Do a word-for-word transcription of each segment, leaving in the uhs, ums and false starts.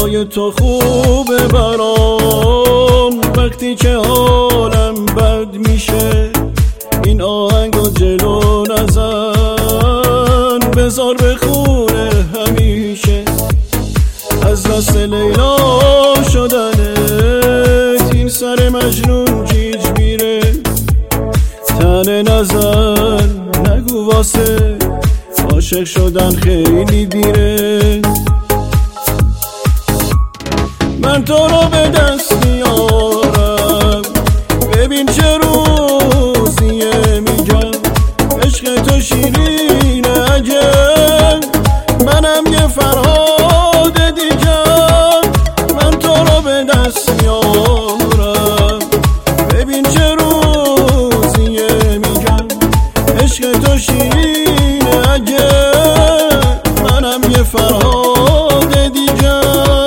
صدای تو خوبه برام، وقتی که حالم بد میشه این آهنگو جلو نزن، بذار بخونه همیشه. از دست لیلا شدنت این سر مجنون گیج میره، تنه نزن نگو واسه عاشق شدن خیلی دیره. من تو رو به دست میارم، ببین چه روزیه میگم، عشق تو شیرینه عجب، منم یه فرهاد دیگم. من تو رو به دست میارم، ببین چه روزیه میگم، عشق تو شیرینه عجب، منم یه فرهاد دیگم.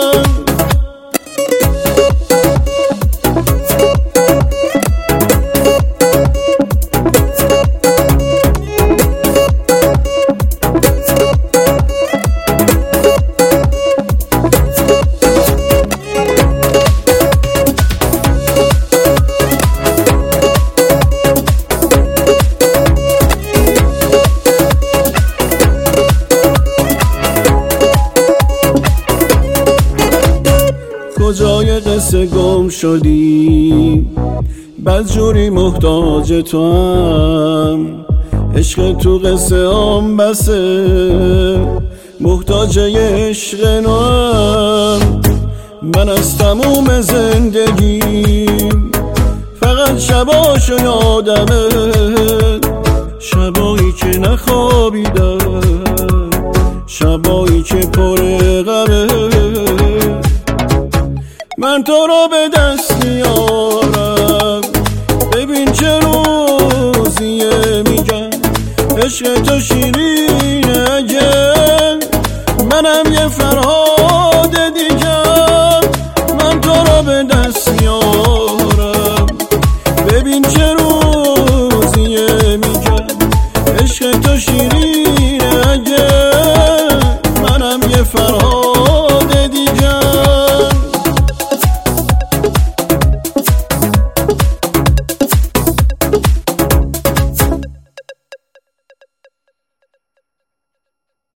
کجای قصه گم شدی، بدجوری محتاج تو هم، عشق تو قصه هم بسه، محتاج یه عشق نوام. من از تموم زندگیم فقط شباشو یادمه، شبایی که نخوابیدم، شبایی که پر غمه. من تو رو به دست میارم، ببین چه روزیه میگم، عشق تو شیرینه عجب، منم یه فرهاد